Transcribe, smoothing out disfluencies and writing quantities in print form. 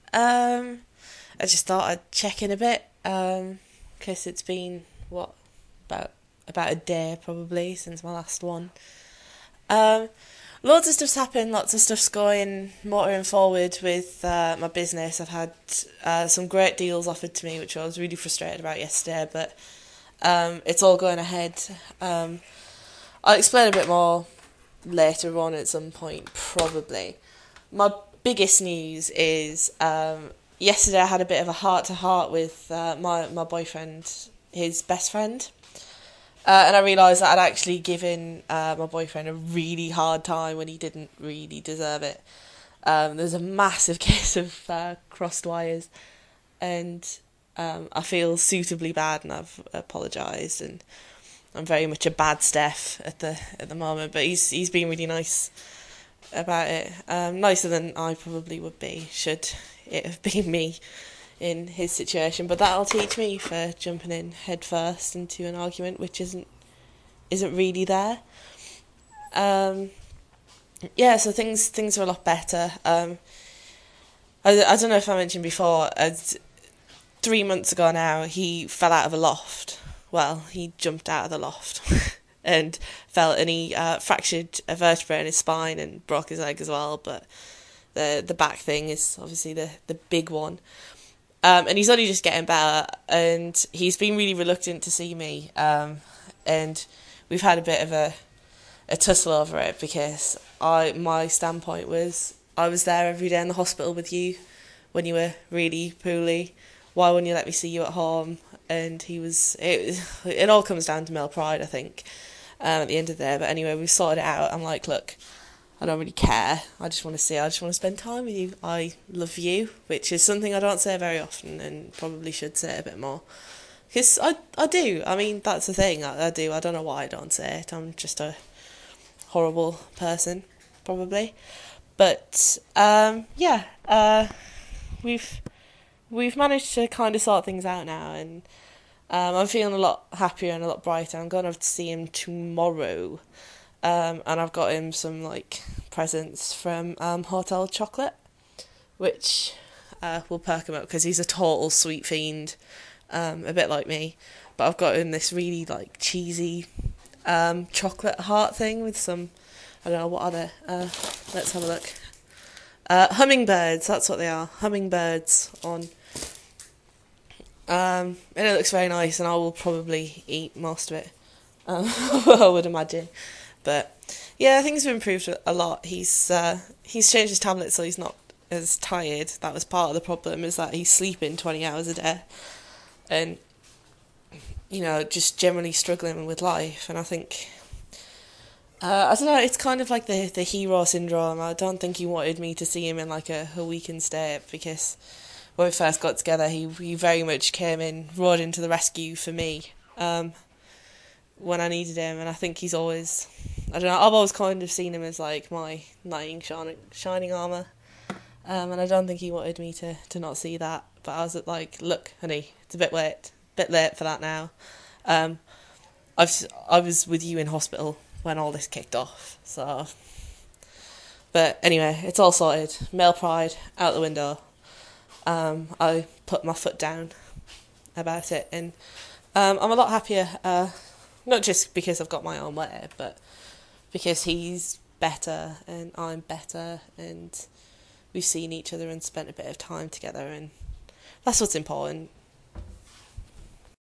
I just thought I'd check in a bit, because it's been, what, about about a day probably since my last one. Um, Loads of stuff's happened, lots of stuff's going motoring forward with my business. I've had some great deals offered to me, which I was really frustrated about yesterday, but it's all going ahead. I'll explain a bit more later on at some point, probably. My biggest news is yesterday I had a bit of a heart to heart with my boyfriend, his best friend. And I realised that I'd actually given my boyfriend a really hard time when he didn't really deserve it. There's a massive case of crossed wires, and I feel suitably bad, and I've apologised, and I'm very much a bad Steph at the moment. But he's been really nice about it, nicer than I probably would be should it have been me in his situation. But that'll teach me for jumping in head first into an argument which isn't really there. Um, yeah, so things are a lot better. I don't know if I mentioned before. 3 months ago now, he fell out of a loft. Well, he jumped out of the loft and fell, and he fractured a vertebra in his spine and broke his leg as well. But the back thing is obviously the big one. And he's only just getting better, and he's been really reluctant to see me. And we've had a bit of a tussle over it, because my standpoint was, I was there every day in the hospital with you when you were really poorly. Why wouldn't you let me see you at home? And it all comes down to male pride, I think, at the end of the day. But anyway, we've sorted it out. I'm like, look, I don't really care. I just want to spend time with you. I love you, which is something I don't say very often, and probably should say it a bit more. Because I do. I mean, that's the thing. I do. I don't know why I don't say it. I'm just a horrible person, probably. But yeah, we've managed to kind of sort things out now, and I'm feeling a lot happier and a lot brighter. I'm going to have to see him tomorrow, and I've got him some like presents from Hotel Chocolate, which will perk him up, because he's a total sweet fiend, a bit like me. But I've got him this really like cheesy chocolate heart thing with some, I don't know, what are they? Let's have a look. Hummingbirds, that's what they are. Hummingbirds on. And it looks very nice, and I will probably eat most of it. I would imagine. But yeah, things have improved a lot. He's changed his tablet so he's not as tired. That was part of the problem, is that he's sleeping 20 hours a day, and just generally struggling with life. And I think, I don't know, it's kind of like the hero syndrome. I don't think he wanted me to see him in like a weakened state, because when we first got together, he very much came in, roared into the rescue for me, when I needed him. And I think he's always, I don't know, I've always kind of seen him as like my knight in shining armour. And I don't think he wanted me to not see that. But I was like, look, honey, it's a bit late for that now. I was with you in hospital when all this kicked off. So, but anyway, it's all sorted. Male pride out the window. I put my foot down about it, and I'm a lot happier. Not just because I've got my own way, but because he's better and I'm better, and we've seen each other and spent a bit of time together, and that's what's important.